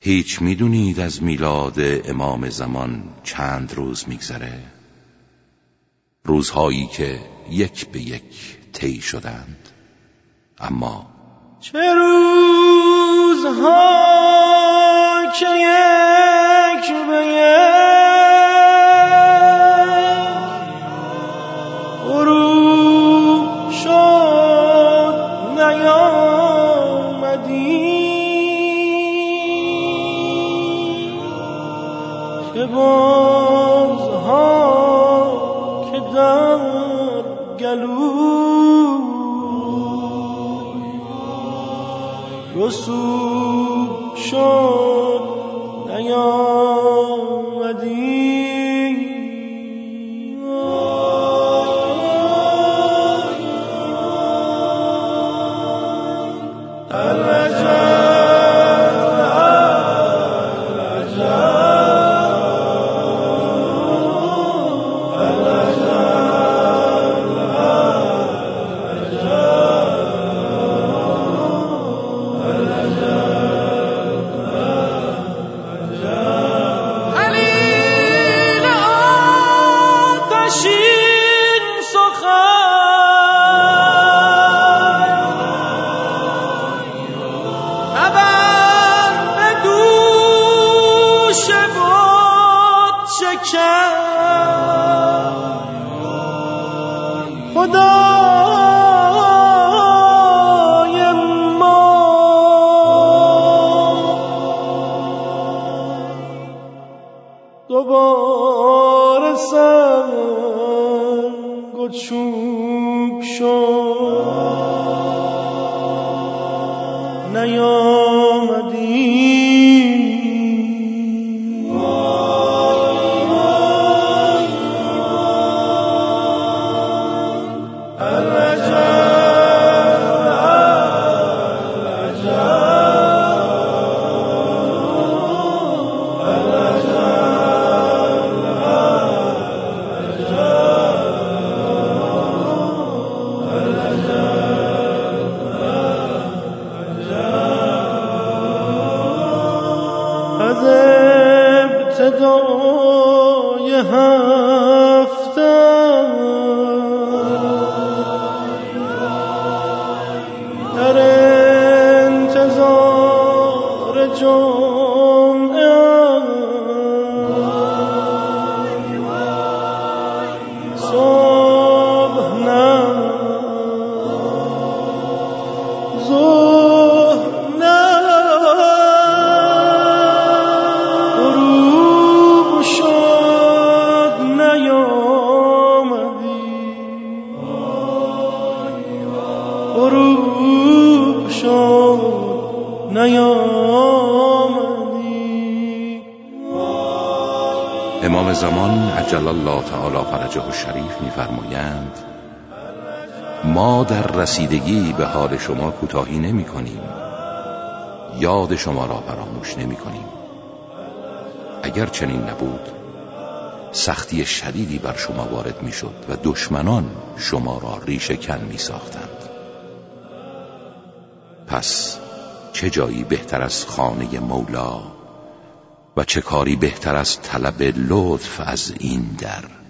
هیچ میدونید از میلاد امام زمان چند روز میگذره؟ روزهایی که یک به یک طی شدند. اما چه روزها که یک به یک غروب شد نیامدی، که بازها که در گلو رسوب شد نیامدی. خدای ما دوباره سنگ و چوب شد نیامدی. از ابتدای هفته در انتظار جمعه صبح نه غروب شد نیامدی. امام زمان عجل الله تعالی فرجه الشریف می‌فرمایند ما در رسیدگی به حال شما کوتاهی نمی‌کنیم، یاد شما را فراموش نمی‌کنیم. اگر چنین نبود سختی شدیدی بر شما وارد می‌شد و دشمنان شما را ریشه کن می‌ساختند. پس چه جایی بهتر از خانه مولا و چه کاری بهتر از طلب لطف از این در؟